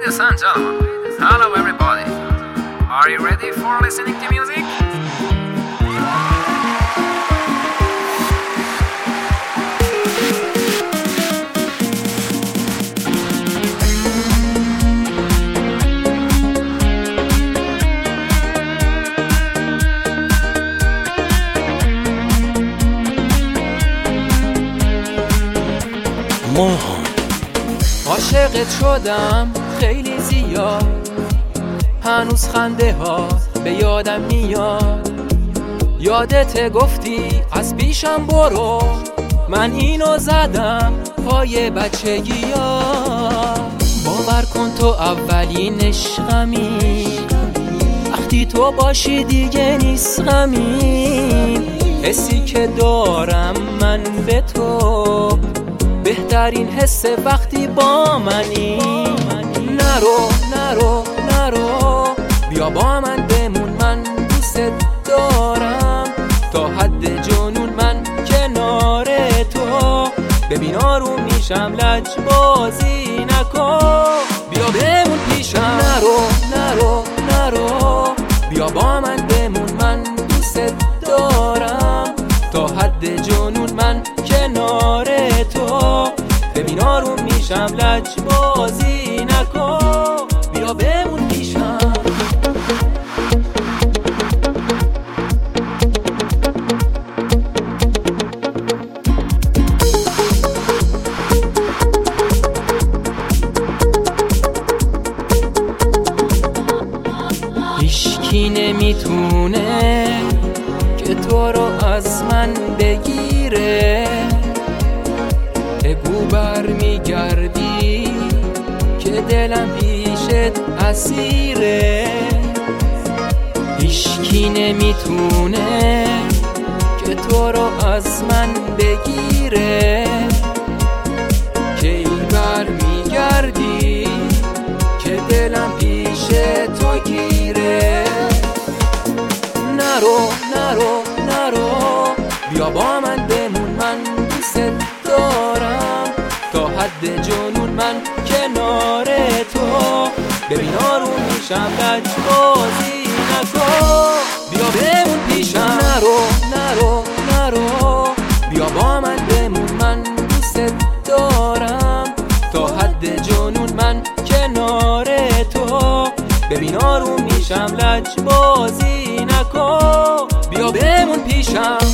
Ladies and gentlemen, hello everybody. Are you ready for listening to music? عاشقت شدم خیلی زیاد، هنوز خنده ها به یادم میاد. یادت گفتی از پیشم برو، من اینو زدم پای بچگی ها. باور کن تو اولین عشقمی، وقتی تو باشی دیگه نیست غمی. حسی که دارم من به تو بهترین حس وقتی با منی. نرو نرو نرو، بیا با من بمون، من دوست دارم تا حد جنون. من کنار تو ببین آروم میشم، لج بازی نکن، بیا بمون پیشم. نرو نرو نرو، بیا با من بمون، من دوست دارم تا حد جنون. من کنار تو ببین آروم میشم، لج بازی نکن، بیا بمون پیشم. هیچکی نمیتونه که تو رو از من بگیره. بگو برمیگردی که دلم پیشت اسیره. هیچکی نمیتونه که تو رو از من بگیره. کی برمیگردی که دلم پیش تو گیره. نرو نرو نرو، بیا با من بمون، من دوست دارم تا حد جنون. من کنار تو ببین آروم میشم، لج بازی نکن، بیا بمون پیشم. نرو نرو نرو، بیا با من بمون، من دوست دارم تا حد جنون. من کنار تو ببین آروم میشم، لج بازی نکن، بیا بمون پیشم.